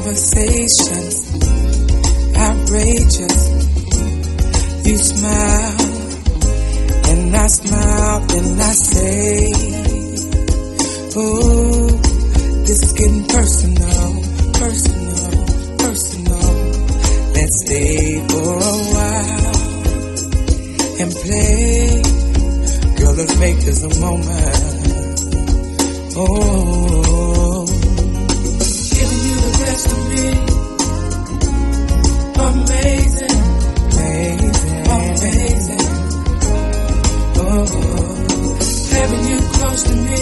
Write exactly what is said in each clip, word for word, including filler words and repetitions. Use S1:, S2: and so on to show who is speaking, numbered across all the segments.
S1: conversations, outrageous. You smile, and I smile, and I say, oh, this is getting personal, personal, personal. Let's stay for a while and play. Girl, let's make this a moment. Oh, giving you the best of me. Amazing, amazing, amazing. Oh, having you close to me.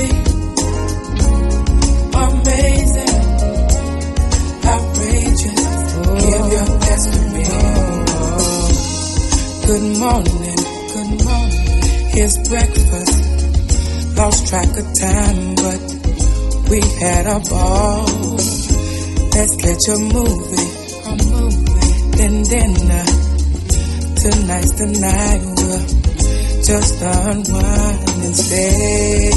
S1: Amazing, outrageous. Oh, give your best to me. Oh, good morning, good morning. Here's breakfast. Lost track of time, but we had a ball. Let's catch a movie, a movie, then dinner. Tonight's the night we'll just unwind and stay.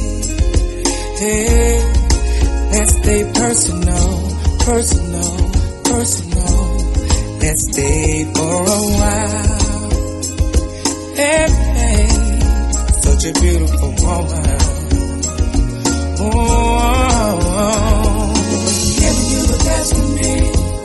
S1: Hey, let's stay personal, personal, personal. Let's stay for a while. Hey, hey, such a beautiful moment. Oh, oh, oh. Giving you the best of me.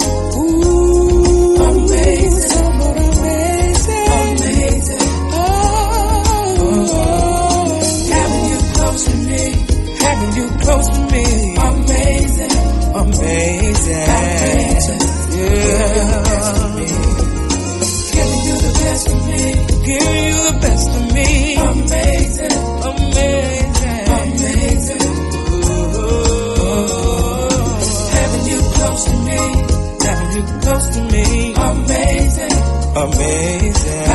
S1: Ooh, amazing, amazing, amazing. Oh, oh, having you close to me, having you close to me. Amazing, amazing, outrageous. Yeah, giving you the best of me, giving you the best of me. Amazing, amazing, amazing. Close to me, having you close to me, amazing, amazing.